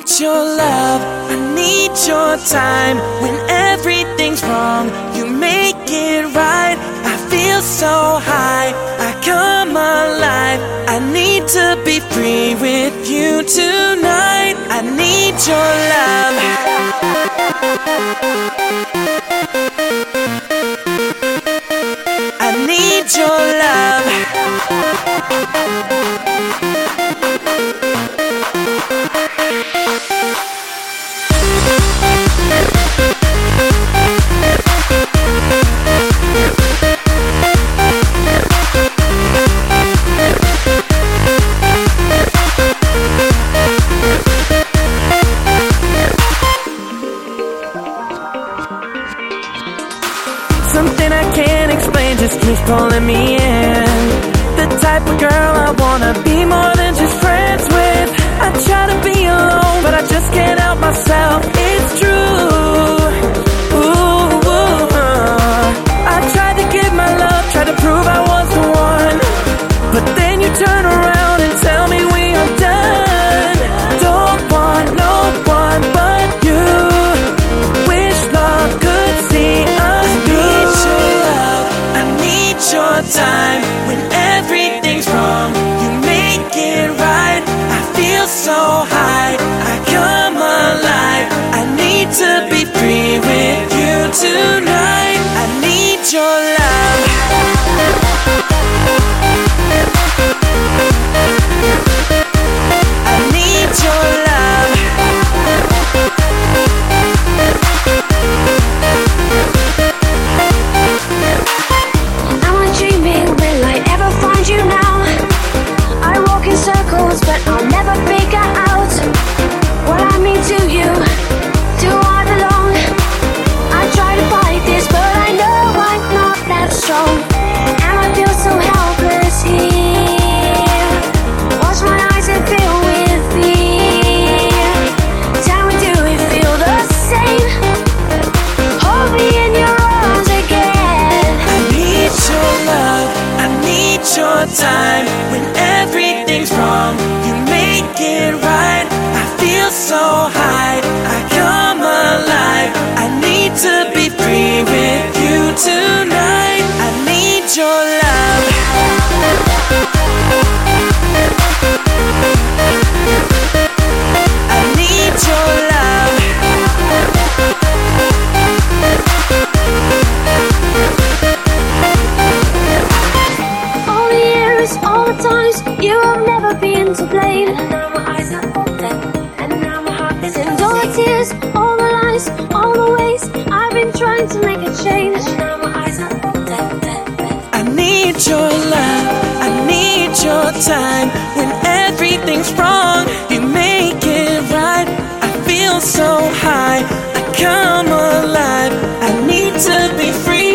your love, I need your time. When everything's wrong, you make it right. I feel so high, I come alive. I need to be free with you tonight. I need your love. I need your love. Something I can't explain just keeps pulling me in. The type of girl I wanna be more than just friends with. I try to be alone, but I just can't help myself. It's true. I tried to give my love, tried to prove I was the one, but then you turn around and tell me we are done. Don't want no one but you. Wish love could see us through. I need your time. When everything's wrong, you make it right. I feel so high, I come alive. I need to be free with you tonight. I need your love. I need your love. Am I dreaming? Will I ever find you now? I walk in circles, but I'll never figure out what I mean to you. Do I belong? I try to fight this, but I know I'm not that strong. And I feel so helpless here. Watch my eyes and fill with fear. Tell me, do we feel the same? Hold me in your arms again. I need your love, I need your time. When everything's wrong, you make it right. I feel so high, I come alive. I need to be free with you tonight. I need your love. I need your love. All the years, all the times, you have never been to blame. And now my eyes are open, and now my heart is in. All the tears, all the lies, all the ways I've been trying to make a change. And now my eyes are open. I need your love, I need your time. When everything's wrong, you make it right. I feel so high, I come alive. I need to be free